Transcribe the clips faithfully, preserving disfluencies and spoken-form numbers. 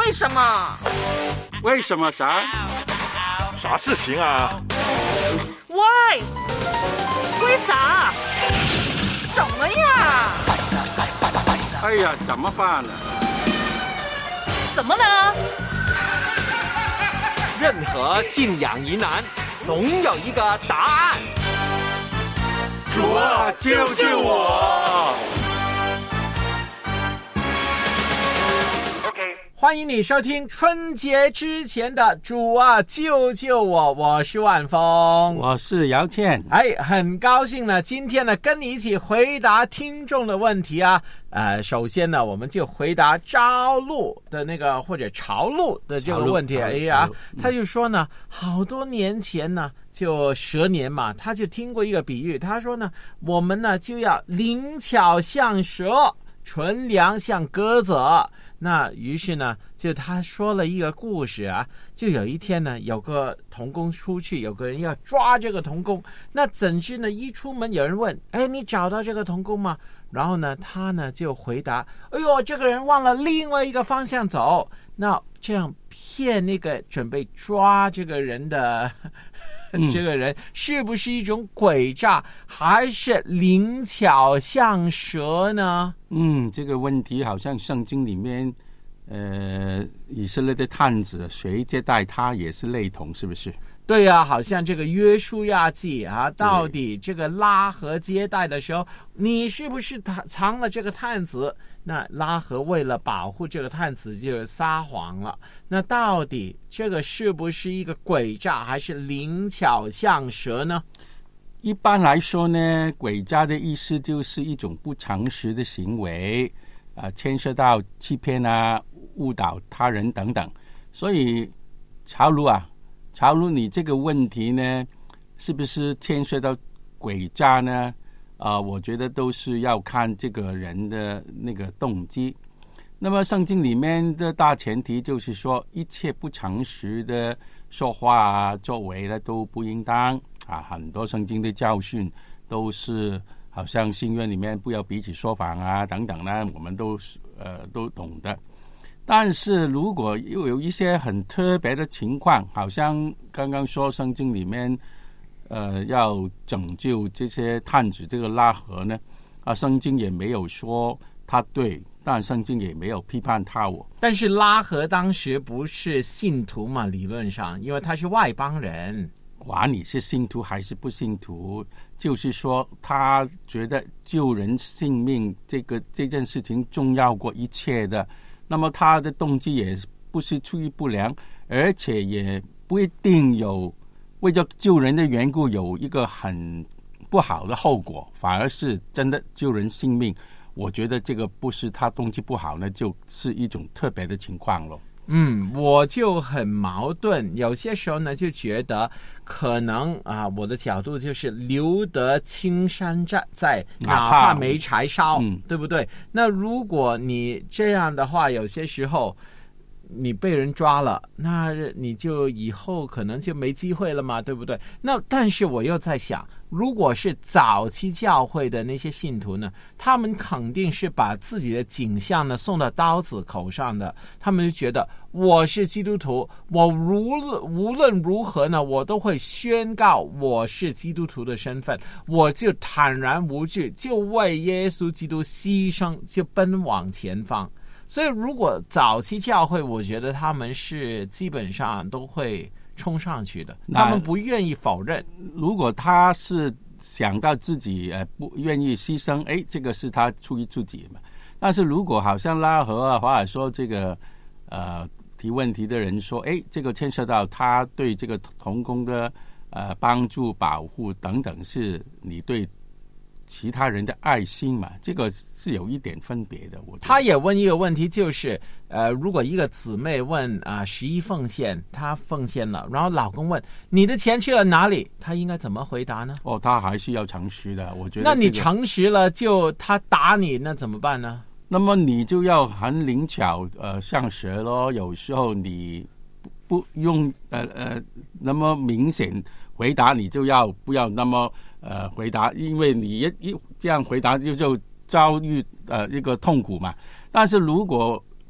为什么？ 为什么啥？ 啥事情啊？ 喂，为啥？什么呀？ 哎呀，怎么办呢？ 怎么了？ 任何信仰疑难，总有一个答案。 主啊，救救我！ 欢迎你收听春节之前的主啊救救我，我是万峰， 我是姚倩。 哎，很高兴呢，今天呢跟你一起回答听众的问题啊。呃，首先呢，我们就回答朝露的那个或者朝露的这个问题。哎呀，他就说呢，好多年前呢，就蛇年嘛，他就听过一个比喻，他说呢，我们呢就要灵巧像蛇，纯良像鸽子。那于是呢，就他说了一个故事啊，就有一天呢，有个童工出去，有个人要抓这个童工，那怎知呢，一出门有人问，哎，你找到这个童工吗？然后呢，他呢就回答，哎呦，这个人往了另外一个方向走。那这样骗那个准备抓这个人的这个人，是不是一种诡诈，还是灵巧像蛇呢？ 嗯，这个问题好像圣经里面，呃，以色列的探子谁接待他也是类同，是不是？ 对呀、啊，好像这个约书亚记啊，到底这个拉合接待的时候，你是不是藏了这个探子？那拉合为了保护这个探子就撒谎了。那到底这个是不是一个诡诈，还是灵巧像蛇呢？ 一般来说呢，诡诈的意思就是一种不诚实的行为，啊，牵涉到欺骗啊、误导他人等等。所以，朝露啊。朝露，你这个问题呢，是不是牵涉到诡诈呢？啊、呃，我觉得都是要看这个人的那个动机。那么圣经里面的大前提就是说，一切不诚实的说话啊、作为呢都不应当啊。很多圣经的教训都是，好像新约里面不要彼此说谎啊等等呢，我们都呃都懂的。但是如果又有一些很特别的情况，好像刚刚说圣经里面呃要拯救这些探子这个拉合呢，啊，圣经也没有说他对，但圣经也没有批判他我。 但是拉合当时不是信徒嘛，理论上因为他是外邦人， 管你是信徒还是不信徒，就是说他觉得救人性命这个这件事情重要过一切的，那么他的动机也不是出于不良，而且也不一定有为了救人的缘故有一个很不好的后果，反而是真的救人性命。我觉得这个不是他动机不好呢，就是一种特别的情况了。 嗯，我就很矛盾，有些时候呢就觉得可能啊，我的角度就是留得青山在，哪怕没柴烧，嗯，对不对？那如果你这样的话，有些时候你被人抓了，那你就以后可能就没机会了嘛，对不对？那但是我又在想，如果是早期教会的那些信徒呢，他们肯定是把自己的景象呢送到刀子口上的，他们就觉得我是基督徒，我无无论如何呢，我都会宣告我是基督徒的身份，我就坦然无惧，就为耶稣基督牺牲，就奔往前方。所以如果早期教会，我觉得他们是基本上都会冲上去的，他们不愿意否认。 如果他是想到自己呃不愿意牺牲，哎，这个是他出于自己嘛。但是如果好像拉合啊，或者说这个呃提问题的人说，哎，这个牵涉到他对这个同工的呃帮助、保护等等，是你对其他人的爱心嘛，这个是有一点分别的。我他也问一个问题，就是呃，如果一个姊妹问啊十一奉献，她奉献了，然后老公问你的钱去了哪里，她应该怎么回答呢？ 哦，他还是要诚实的，我觉得、这个。 那你诚实了，就他打你，那怎么办呢？ 那么你就要很灵巧，呃，像蛇咯。有时候你不用呃呃那么明显回答，你就要不要那么呃回答，因为你一一这样回答就就遭遇呃一个痛苦嘛。但是如果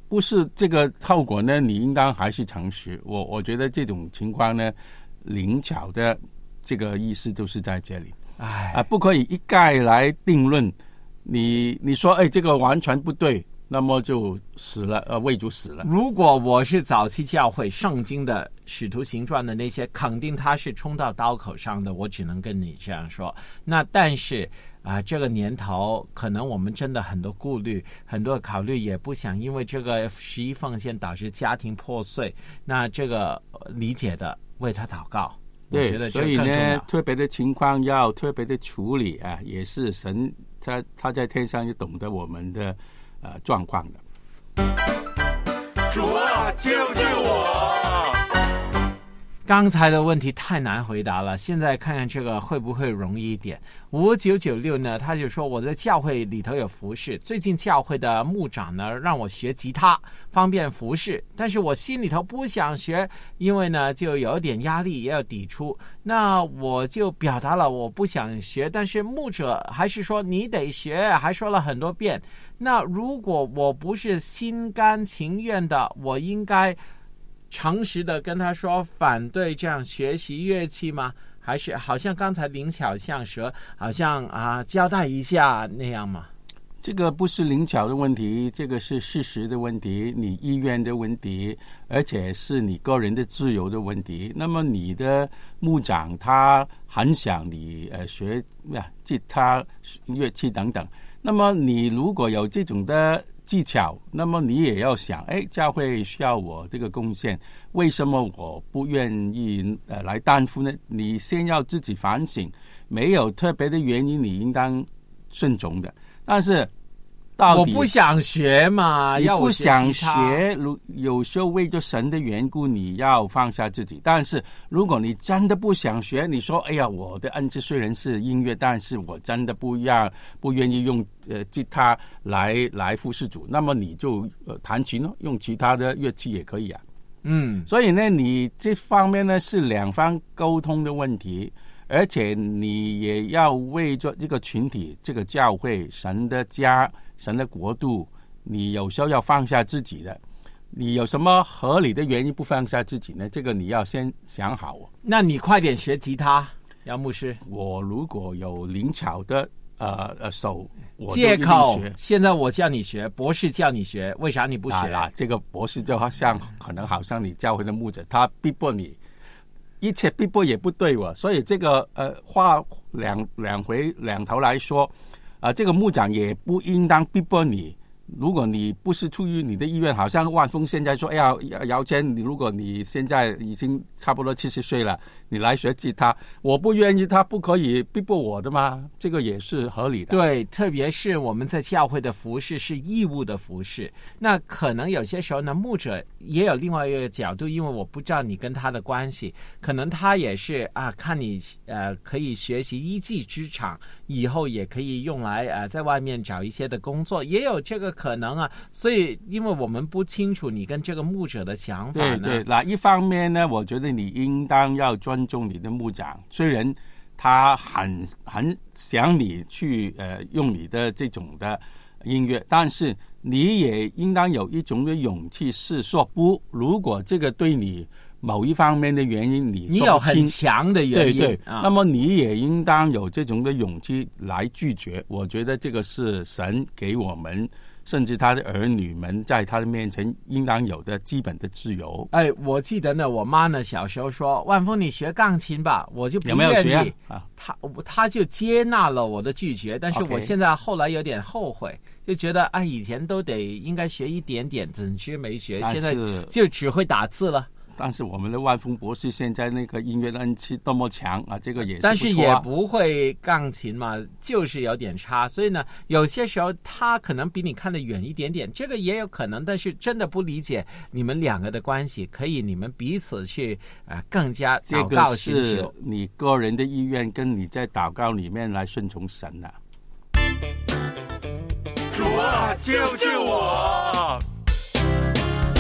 不是这个后果呢，你应当还是诚实。我我觉得这种情况呢，灵巧的这个意思就是在这里。 哎啊，不可以一概来定论。你你说哎，这个完全不对，那么就死了，呃，为主死了。 如果我是早期教会圣经的使徒行传的那些，肯定他是冲到刀口上的，我只能跟你这样说。那但是啊，这个年头可能我们真的很多顾虑，很多考虑，也不想因为这个十一奉献导致家庭破碎。那这个理解的，为他祷告。我觉得这所以更重要呢，特别的情况要特别的处理啊，也是神他他在天上也懂得我们的呃状况的。 主啊，救救我！ 刚才的问题太难回答了，现在看看这个会不会容易一点。五九九六呢，他就说我在教会里头有服侍，最近教会的牧长呢让我学吉他，方便服侍，但是我心里头不想学，因为呢就有点压力，也有抵触。那我就表达了我不想学，但是牧者还是说你得学，还说了很多遍。那如果我不是心甘情愿的，我应该诚实的跟他说反对这样学习乐器吗？还是好像刚才灵巧像蛇，好像啊交代一下那样吗？ 这个不是灵巧的问题，这个是事实的问题，你意愿的问题，而且是你个人的自由的问题。那么你的牧长他很想你呃学吉他乐器等等，那么你如果有这种的技巧，那么你也要想，哎，教会需要我这个贡献，为什么我不愿意呃来担负呢？你先要自己反省，没有特别的原因，你应当顺从的。但是到底我不想学嘛， 你要我不想吉他学，如有时候为着神的缘故，你要放下自己。但是如果你真的不想学，你说哎呀，我的恩赐虽然是音乐，但是我真的不要不愿意用呃吉他来来服侍主，那么你就呃弹琴咯，用其他的乐器也可以啊。 嗯， 所以呢，你这方面呢是两方沟通的问题，而且你也要为着这个群体、这个教会、神的家、神的国度，你有时候要放下自己的。你有什么合理的原因不放下自己呢？这个你要先想好。 那你快点学吉他，杨牧师。 我如果有灵巧的呃呃手，我就借一定口学。 现在我叫你学，博士叫你学，为啥你不学？ 啊，这个博士就好像可能好像你教会的牧者，他逼迫你。一切逼迫也不对我，所以这个呃话两两回两头来说，啊、呃，这个牧长也不应当逼迫你。如果你不是出于你的意愿，好像万峰现在说，哎呀，姚谦，你如果你现在已经差不多七十岁了，你来学吉他，我不愿意，他不可以逼迫我的吗？这个也是合理的。 对，特别是我们在教会的服事是义务的服事，那可能有些时候呢，牧者也有另外一个角度，因为我不知道你跟他的关系，可能他也是啊，看你呃可以学习一技之长，以后也可以用来呃在外面找一些的工作，也有这个可能啊。所以因为我们不清楚你跟这个牧者的想法呢， 对对，那一方面呢，我觉得你应当要尊重你的牧长，虽然他很很想你去呃用你的这种的音乐，但是你也应当有一种的勇气，是说不，如果这个对你某一方面的原因你你有很强的原因， 对对、 啊， 那么你也应当有这种的勇气来拒绝。我觉得这个是神给我们甚至他的儿女们在他的面前应当有的基本的自由。 哎，我记得呢，我妈呢小时候说：“万峰，你学钢琴吧。”我就不愿意。 有没有学啊？ 他他就接纳了我的拒绝，但是我现在后来有点后悔，就觉得啊，以前都得应该学一点点，怎知没学，现在就只会打字了。 但是我们的万峰博士现在那个音乐的恩赐多么强啊，这个也是不错啊， 但是也不会钢琴嘛，就是有点差。所以呢，有些时候他可能比你看得远一点点，这个也有可能。但是真的不理解你们两个的关系，可以你们彼此去啊、呃、更加祷告寻求。 这个是你个人的意愿，跟你在祷告里面来顺从神啊。 主啊，救救我！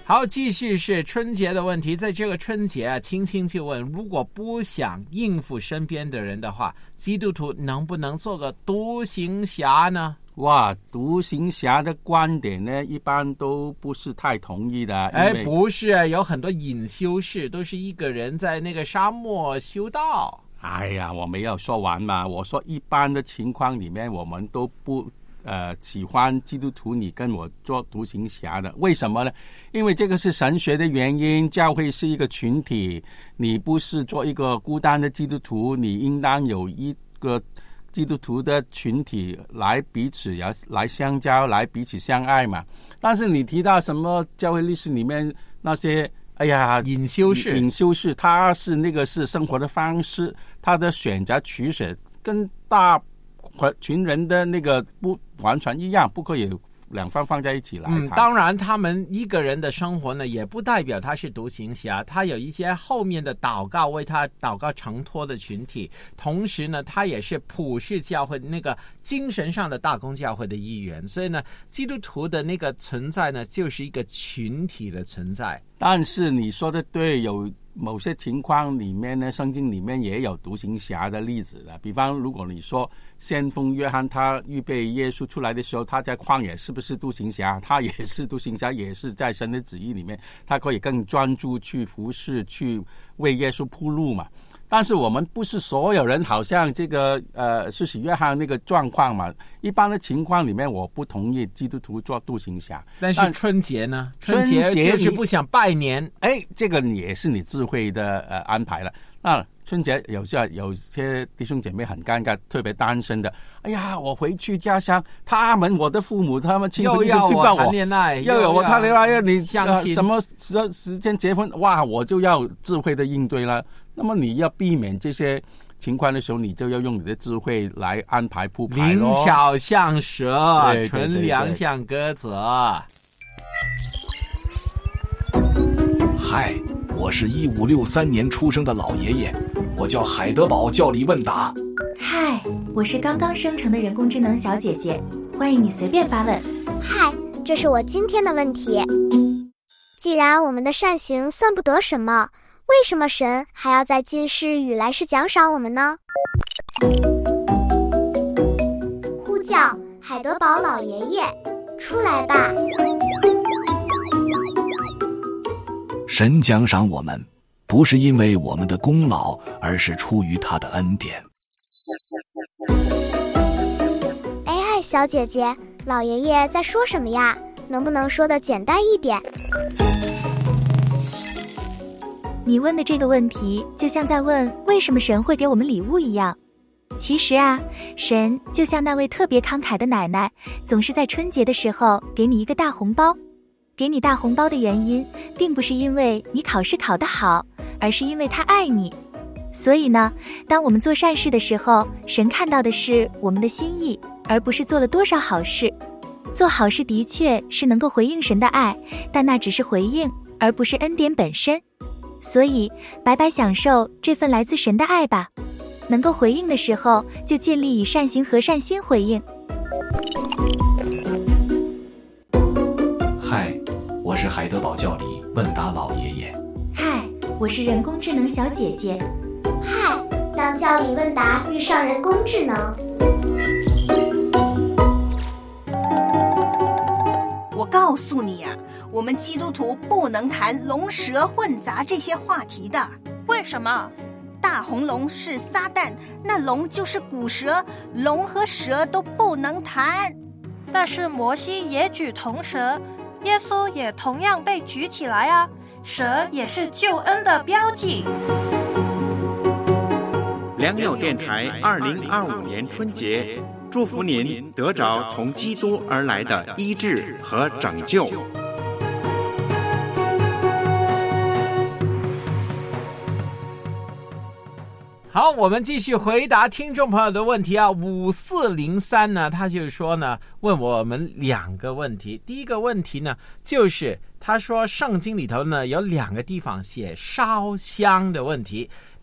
好，继续是春节的问题。在这个春节啊，青青就问，如果不想应付身边的人的话，基督徒能不能做个独行侠呢？ 哇，独行侠的观点呢，一般都不是太同意的。 哎，不是，有很多隐修士都是一个人在那个沙漠修道。 哎呀，我没有说完嘛。我说一般的情况里面，我们都不呃喜欢基督徒你跟我做独行侠的。为什么呢？因为这个是神学的原因，教会是一个群体，你不是做一个孤单的基督徒，你应当有一个基督徒的群体来彼此来相交，来彼此相爱嘛。但是你提到什么教会历史里面那些哎呀， 隐修士， 隐修士，他是那个是生活的方式，他的选择取舍跟大群人的那个不完全一样，不可以两方放在一起来谈。 嗯，当然，他们一个人的生活呢，也不代表他是独行侠，他有一些后面的祷告为他祷告承托的群体，同时呢，他也是普世教会那个精神上的大公教会的一员，所以呢，基督徒的那个存在呢，就是一个群体的存在。 但是你说的对，有某些情况里面呢，圣经里面也有独行侠的例子的。比方，如果你说先锋约翰他预备耶稣出来的时候，他在旷野是不是独行侠？他也是独行侠，也是在神的旨意里面，他可以更专注去服侍，去为耶稣铺路嘛。但是我们不是所有人好像这个呃施洗约翰那个状况嘛，一般的情况里面我不同意基督徒做独行侠。 但是春节呢？春节就是不想拜年， 哎，这个也是你智慧的呃安排了。那春节有些有些弟兄姐妹很尴尬，特别单身的，哎呀，我回去家乡，他们我的父母他们亲朋又要我谈恋爱， 又有我谈恋爱，你相亲、 呃、什么时时间结婚？哇，我就要智慧的应对了。那么你要避免这些情况的时候，你就要用你的智慧来安排铺排咯。 灵巧像蛇，纯良像鸽子。 嗨，我是一五六三年出生的老爷爷，我叫海德堡教理问答。 嗨，我是刚刚生成的人工智能小姐姐，欢迎你随便发问。 嗨，这是我今天的问题。既然我们的善行算不得什么，为什么神还要在今世与来世奖赏我们呢？呼叫海德堡老爷爷，出来吧！ 神奖赏我们，不是因为我们的功劳，而是出于他的恩典。 哎，小姐姐，老爷爷在说什么呀？能不能说得简单一点？ 你问的这个问题，就像在问为什么神会给我们礼物一样。其实啊，神就像那位特别慷慨的奶奶，总是在春节的时候给你一个大红包。给你大红包的原因，并不是因为你考试考得好，而是因为他爱你。所以呢，当我们做善事的时候，神看到的是我们的心意，而不是做了多少好事。做好事的确是能够回应神的爱，但那只是回应，而不是恩典本身。所以白白享受这份来自神的爱吧。能够回应的时候，就尽力以善行和善心回应。 嗨，我是海德堡教理问答老爷爷。 嗨，我是人工智能小姐姐。 嗨，当教理问答遇上人工智能。 我告诉你呀、啊，我们基督徒不能谈龙蛇混杂这些话题的。 为什么？ 大红龙是撒旦，那龙就是古蛇，龙和蛇都不能谈。 但是摩西也举铜蛇，耶稣也同样被举起来啊，蛇也是救恩的标记。 良友电台二零二五年春节，祝福您得着从基督而来的医治和拯救。 好，我们继续回答听众朋友的问题啊。五四零三呢，他就说呢，问我们两个问题。第一个问题呢，就是他说圣经里头呢有两个地方写烧香的问题。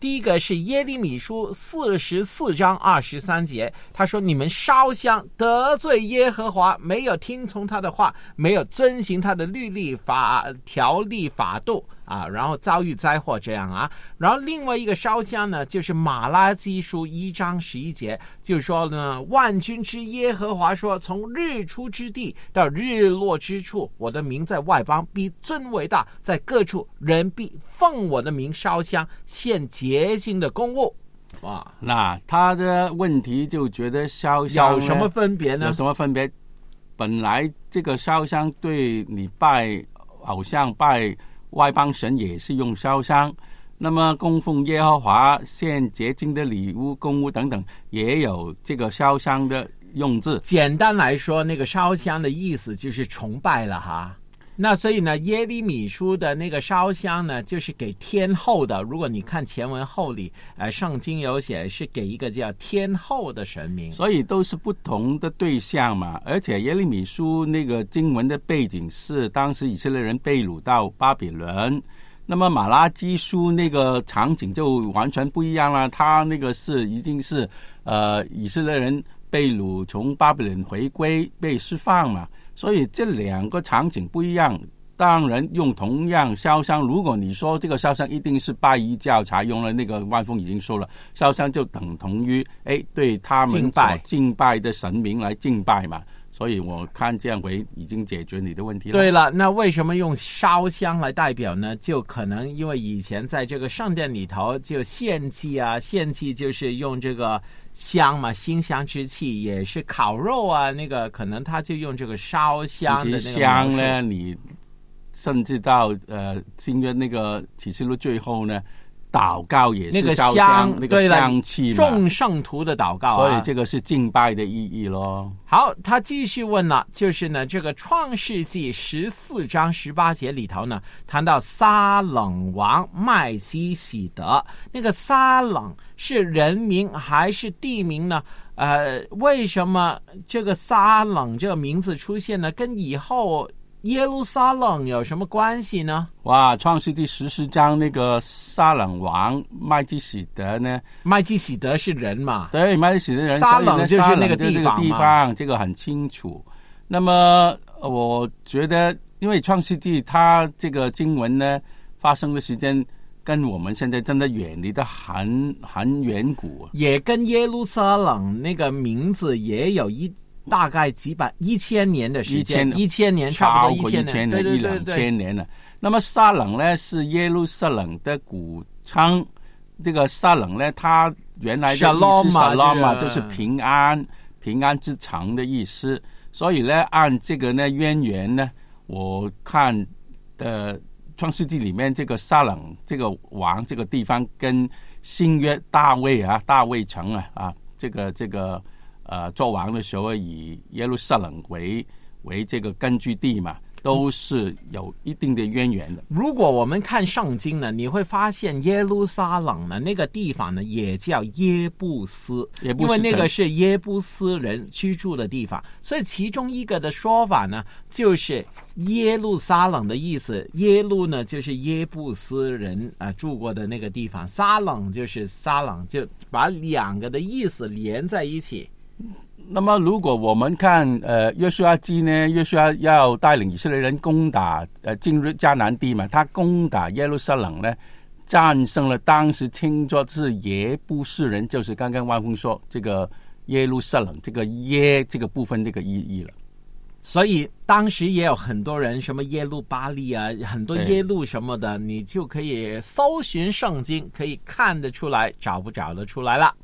第一个是耶利米书四十四章二十三节，他说你们烧香得罪耶和华，没有听从他的话，没有遵行他的律例法条例法度啊，然后遭遇灾祸这样啊。然后另外一个烧香呢，就是马拉基书一章十一节，就说呢，万军之耶和华说，从日出之地到日落之处，我的名在外邦必尊为大，在各处人必奉我的名烧香，献洁净的公物。哇， 那他的问题就觉得烧香有什么分别呢？ 有什么分别？本来这个烧香对你拜偶像、拜外邦神也是用烧香，那么供奉耶和华、献洁净的礼物、公物等等，也有这个烧香的用字。 简单来说，那个烧香的意思就是崇拜了哈。那所以呢，耶利米书的那个烧香呢，就是给天后的。如果你看前文后理，呃，圣经有写是给一个叫天后的神明， 所以都是不同的对象嘛。而且耶利米书那个经文的背景是当时以色列人被掳到巴比伦，那么马拉基书那个场景就完全不一样了。他那个是已经是呃以色列人被掳从巴比伦回归被释放嘛。所以这两个场景不一样，当然用同样烧香，如果你说这个烧香一定是拜一教才用了，那个万峰已经说了，烧香就等同于哎对他们所敬拜的神明来敬拜嘛。所以我看这样为已经解决你的问题了。 对了，那为什么用烧香来代表呢？就可能因为以前在这个圣殿里头就献祭啊，献祭就是用这个香嘛，馨香之气，也是烤肉啊，那个可能他就用这个烧香的那个。 其实香呢，你甚至到呃新约那个启示录最后呢，祷告也是烧香，那个香气嘛， 众圣徒的祷告啊， 所以这个是敬拜的意义咯。 好，他继续问了，就是呢，这个创世纪十四章十八节里头呢，谈到撒冷王麦基洗德，那个撒冷是人名还是地名呢？呃，为什么这个撒冷这个名字出现呢？跟以后耶路撒冷有什么关系呢？ 哇，创世纪十四章那个撒冷王麦基洗德呢？ 麦基洗德是人嘛？ 对，麦基洗德人， 撒冷就是那个地方嘛， 地方这个很清楚。那么我觉得，因为创世纪它这个经文呢发生的时间跟我们现在真的远离的很很远古， 也跟耶路撒冷那个名字也有一。大概几百一千年的时间，一千年差不多一千年， 对对对对，一两千年了。那么撒冷呢是耶路撒冷的古称，这个撒冷呢，它原来的意思 shalom 嘛，就是平安、平安之城的意思。所以呢，按这个呢渊源呢，我看呃创世纪里面这个撒冷这个王这个地方跟新约大卫啊大卫城啊啊这个这个。呃，做王的时候以耶路撒冷为为这个根据地嘛，都是有一定的渊源的。 如果我们看圣经呢，你会发现耶路撒冷呢那个地方呢也叫耶布斯， 耶布斯， 因为那个是耶布斯人居住的地方，所以其中一个的说法呢就是耶路撒冷的意思，耶路呢就是耶布斯人啊、呃、住过的那个地方，撒冷就是撒冷，就把两个的意思连在一起。 那么如果我们看呃约书亚记呢，约书亚要带领以色列人攻打呃进入迦南地嘛，他攻打耶路撒冷呢，战胜了当时称作是耶布斯人，就是刚刚万峰说这个耶路撒冷这个耶这个部分这个意义了。 所以当时也有很多人什么耶路巴利啊，很多耶路什么的，你就可以搜寻圣经，可以看得出来，找不找得出来了。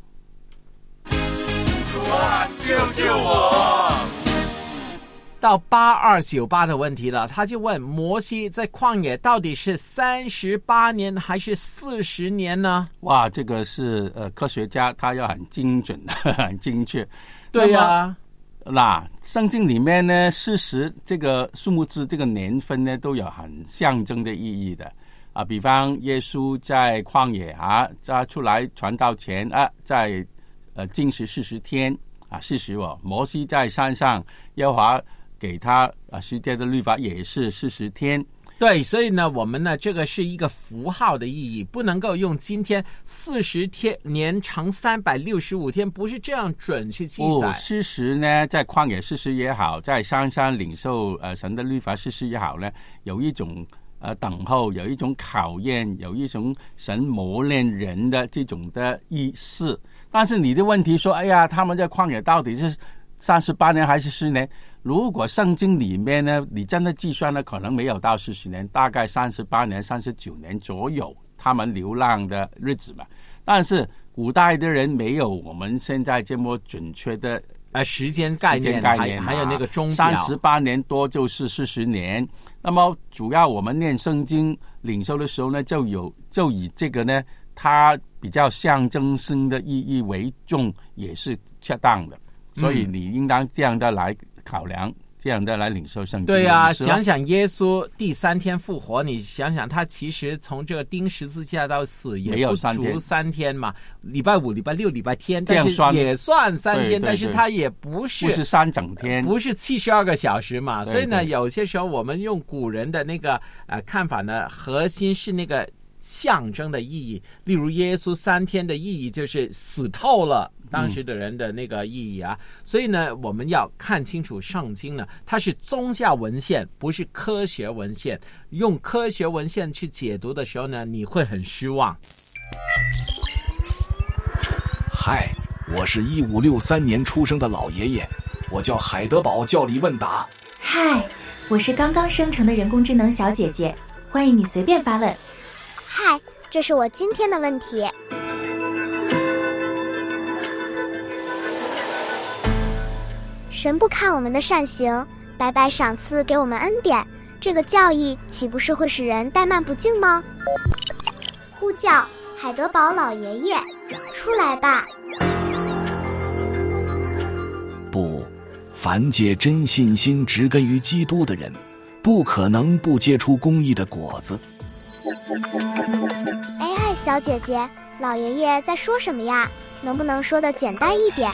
主啊，救救我！ 到八二九八的问题了，他就问摩西在旷野到底是三十八年还是四十年呢？ 哇，这个是呃科学家他要很精准很精确。 对呀、啊， 那圣经里面呢，事实这个数目字这个年份呢都有很象征的意义的啊。比方耶稣在旷野啊，在出来传道前啊，在呃，禁食四十天啊，四十哦。摩西在山上，耶和华给他啊十诫的律法也是四十天。 对，所以呢，我们呢，这个是一个符号的意义，不能够用今天四十天年乘三百六十五天，不是这样准去记载。 哦，事实呢，在旷野事实也好，在山上领受呃神的律法事实也好呢，有一种呃等候，有一种考验，有一种神磨练人的这种的意思。但是你的问题说，哎呀，他们在旷野到底是三十八年还是十年？如果圣经里面呢，你真的计算呢，可能没有到四十年，大概三十八年、三十九年左右，他们流浪的日子嘛。但是古代的人没有我们现在这么准确的呃时间概念， 概念还, 还有那个钟表， 三十八年多就是四十年。那么主要我们念圣经领受的时候呢，就有就以这个呢，它比较象征性的意义为重，也是恰当的。所以你应当这样的来考量，这样的来领受圣经。 对啊，想想耶稣第三天复活，你想想他其实从这个钉十字架到死也不足三天嘛，礼拜五、礼拜六、礼拜天，但是也算三天， 对对对， 但是他也不是不是三整天， 不是七十二个小时嘛。 对对， 所以呢，有些时候我们用古人的那个呃看法呢，核心是那个象征的意义。例如耶稣三天的意义就是死透了当时的人的那个意义啊，嗯、所以呢，我们要看清楚圣经呢，它是宗教文献，不是科学文献。用科学文献去解读的时候呢，你会很失望。 嗨，我是一五六三年出生的老爷爷，我叫海德堡教理问答。 嗨，我是刚刚生成的人工智能小姐姐，欢迎你随便发问。 嗨，这是我今天的问题。神不看我们的善行，白白赏赐给我们恩典，这个教义岂不是会使人怠慢不敬吗？呼叫海德堡老爷爷，出来吧！ 不，凡借真信心植根于基督的人，不可能不结出公义的果子。 哎哎，小姐姐，老爷爷在说什么呀？能不能说得简单一点？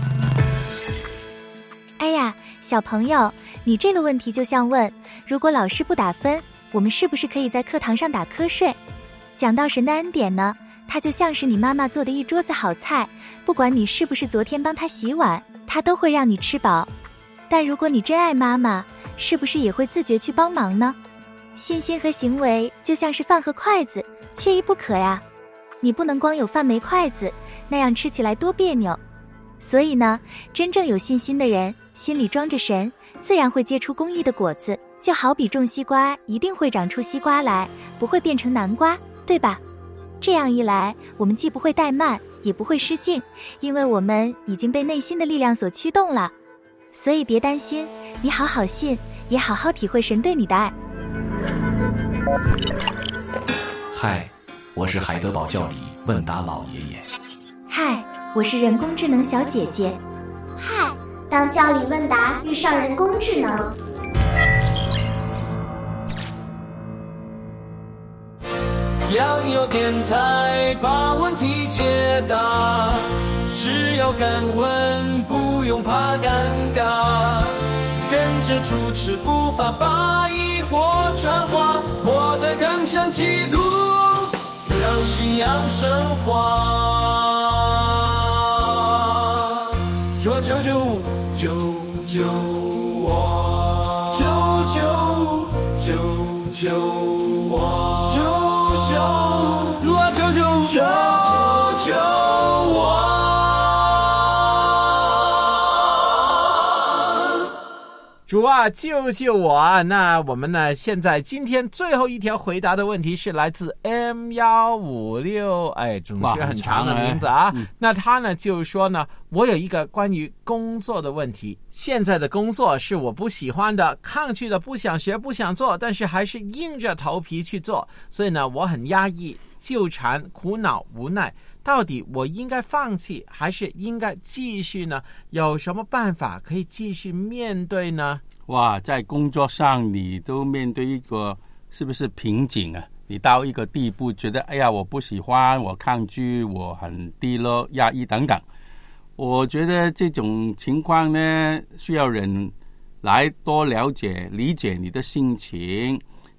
哎呀，小朋友，你这个问题就像问，如果老师不打分，我们是不是可以在课堂上打瞌睡？讲到神的恩典呢，它就像是你妈妈做的一桌子好菜，不管你是不是昨天帮她洗碗，她都会让你吃饱。但如果你真爱妈妈，是不是也会自觉去帮忙呢？信心和行为就像是饭和筷子，缺一不可呀。你不能光有饭没筷子，那样吃起来多别扭。所以呢，真正有信心的人，心里装着神，自然会结出公义的果子，就好比种西瓜一定会长出西瓜来，不会变成南瓜，对吧？这样一来，我们既不会怠慢，也不会失敬，因为我们已经被内心的力量所驱动了。所以别担心，你好好信，也好好体会神对你的爱。 嗨，我是海德堡教理问答老爷爷。 嗨，我是人工智能小姐姐。 嗨，当教理问答遇上人工智能。 要有电台把问题解答，只要敢问不用怕尴尬，跟着主持步伐把疑惑转化，活得更像基督，让信仰升华。说救救救救我，救救救救我，救救主啊救救救救我。 主啊救救我啊！那我们呢，现在今天最后一条回答的问题是来自 M 一五六， 哎，总是很长的名字啊。嗯、那他呢就说呢，我有一个关于工作的问题，现在的工作是我不喜欢的，抗拒的，不想学不想做，但是还是硬着头皮去做，所以呢我很压抑、纠缠、苦恼、无奈，到底我应该放弃还是应该继续呢？有什么办法可以继续面对呢？ 哇，在工作上你都面对一个是不是瓶颈啊？你到一个地步觉得哎呀我不喜欢，我抗拒，我很低落、压抑等等。我觉得这种情况呢，需要人来多了解理解你的心情。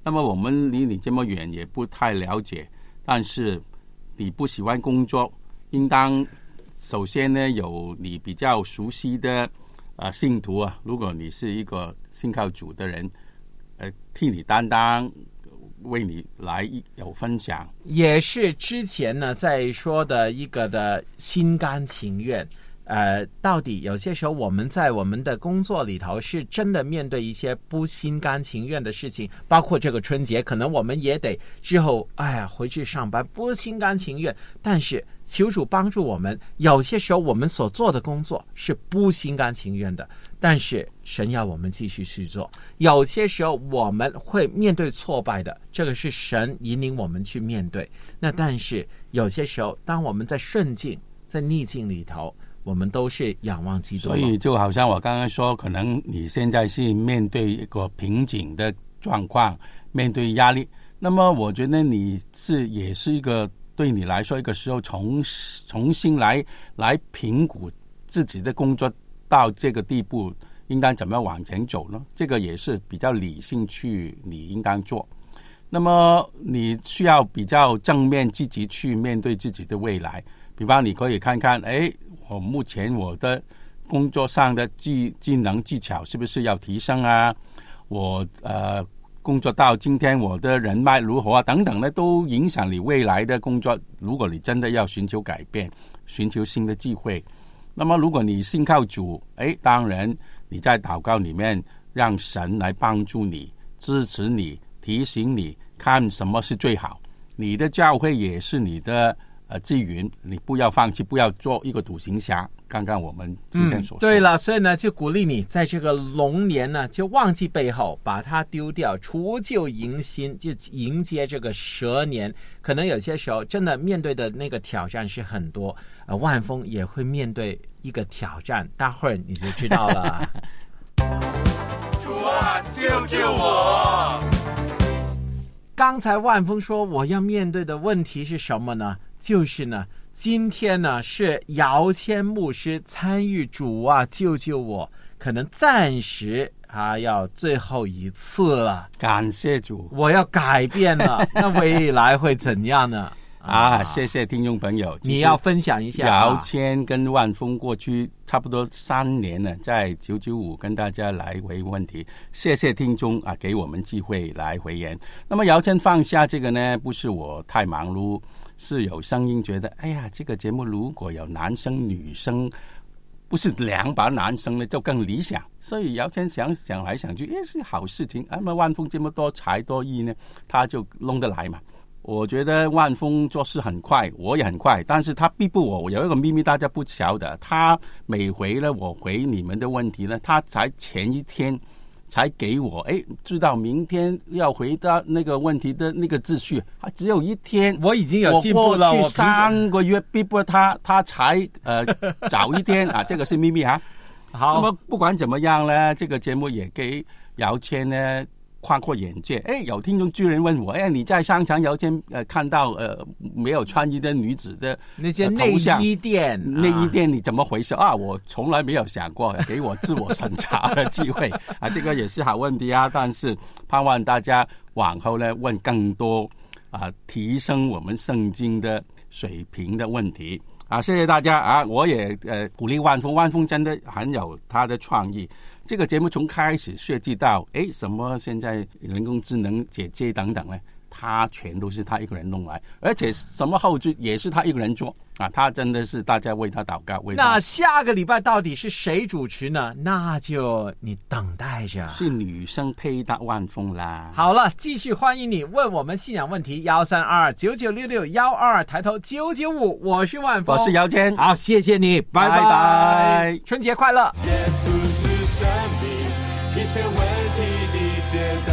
那么我们离你这么远也不太了解，但是你不喜欢工作，应当首先呢有你比较熟悉的呃信徒啊，如果你是一个信靠主的人，呃替你担当，为你来有分享， 也是之前呢在说的一个的心甘情愿。呃，到底有些时候我们在我们的工作里头是真的面对一些不心甘情愿的事情，包括这个春节，可能我们也得之后哎呀回去上班不心甘情愿，但是求主帮助我们，有些时候我们所做的工作是不心甘情愿的，但是神要我们继续去做。有些时候我们会面对挫败的，这个是神引领我们去面对。那但是有些时候当我们在顺境在逆境里头，我们都是仰望基督。 所以就好像我刚刚说，可能你现在是面对一个瓶颈的状况，面对压力，那么我觉得你是也是一个对你来说一个时候重重新来来评估自己的工作到这个地步应该怎么往前走呢？这个也是比较理性去你应该做。那么你需要比较正面积极去面对自己的未来，比方你可以看看，哎，我目前我的工作上的技技能技巧是不是要提升啊？我呃工作到今天我的人脉如何啊？等等呢，都影响你未来的工作。如果你真的要寻求改变，寻求新的机会，那么如果你信靠主，哎，当然你在祷告里面让神来帮助你，支持你，提醒你看什么是最好。你的教会也是你的呃资源，你不要放弃，不要做一个独行侠。刚刚我们今天所说、嗯、 对了，所以呢就鼓励你在这个龙年呢就忘记背后，把它丢掉，除旧迎新，就迎接这个蛇年。可能有些时候真的面对的那个挑战是很多，呃，万峰也会面对一个挑战，待会儿你就知道了。 主啊，救救我！ 刚才万峰说我要面对的问题是什么呢？就是呢今天呢是姚谦牧师参与主啊救救我，可能暂时啊要最后一次了。 感谢主， 我要改变了。那未来会怎样呢？ 啊，谢谢听众朋友， 你要分享一下。 姚谦跟万峰过去差不多三年了，在九九五跟大家来回问题，谢谢听众啊，给我们机会来回言。那么姚谦放下这个呢，不是我太忙碌，是有声音觉得，哎呀，这个节目如果有男生女生，不是两把男生呢，就更理想。所以姚谦想想来想去，也是好事情。那么万峰这么多才多艺呢，他就弄得来嘛。我觉得万峰做事很快，我也很快，但是他逼不我。我有一个秘密大家不晓得，他每回呢我回你们的问题呢，他才前一天才给我，哎，知道明天要回答那个问题的那个秩序，他只有一天。 我已经有进步了， 我过去三个月逼不他，他才呃早一天啊，这个是秘密哈。 好， 那么不管怎么样呢，这个节目也给姚谦呢宽阔眼界。哎，有听众居然问我，哎，你在商场姚谦呃看到呃没有穿衣的女子的那些内衣店， 内衣店你怎么回事啊？我从来没有想过，给我自我审查的机会啊，这个也是好问题啊。但是盼望大家往后呢问更多啊，提升我们圣经的水平的问题啊。谢谢大家啊！我也呃鼓励万峰，万峰真的很有他的创意。这个节目从开始设计到，哎，什么现在人工智能姐姐等等呢，他全都是他一个人弄来，而且什么后置也是他一个人做啊！他真的是大家为他祷告。为他那下个礼拜到底是谁主持呢？那就你等待着， 是女生配搭万峰啦。 好了，继续欢迎你问我们信仰问题，幺三二九九六六幺二，抬头九九五，我是万峰， 我是姚谦。 好，谢谢你，拜拜， 拜拜， 春节快乐。 耶稣是生命，一切问题的解答。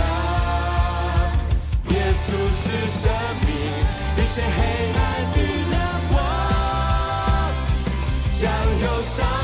耶稣是生命，一切黑暗的亮光，将忧伤